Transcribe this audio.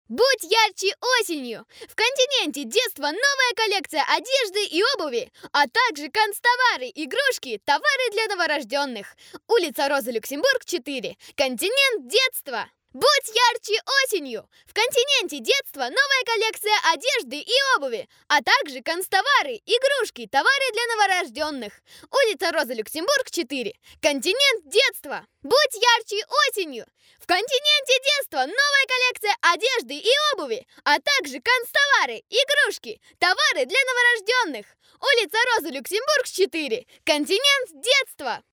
Будь ярче осенью! В континенте детства новая коллекция одежды и обуви, а также канцтовары, игрушки, товары для новорожденных. Улица Роза Люксембург, 4. Континент детства! Будь ярче осенью! В континенте детства новая коллекция одежды и обуви, а также канцтовары, игрушки, товары для новорожденных. Улица Роза Люксембург, 4. Континент детства! Будь ярче осенью! В континенте детства новая коллекция одежды и обуви, а также канцтовары, игрушки, товары для новорожденных. Улица Роза Люксембург, 4. Континент детства!